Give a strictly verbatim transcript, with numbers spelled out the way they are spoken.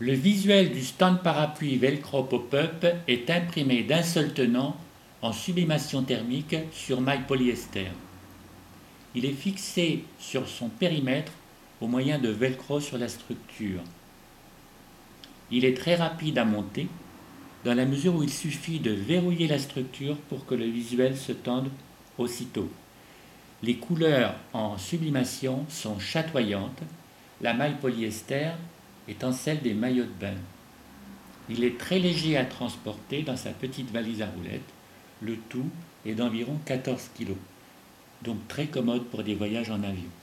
Le visuel du stand parapluie Velcro Pop-up est imprimé d'un seul tenant en sublimation thermique sur maille polyester. Il est fixé sur son périmètre au moyen de velcro sur la structure. Il est très rapide à monter dans la mesure où il suffit de verrouiller la structure pour que le visuel se tende aussitôt. Les couleurs en sublimation sont chatoyantes, la maille polyester étant celle des maillots de bain. Il est très léger à transporter dans sa petite valise à roulettes. Le tout est d'environ quatorze kilos, donc très commode pour des voyages en avion.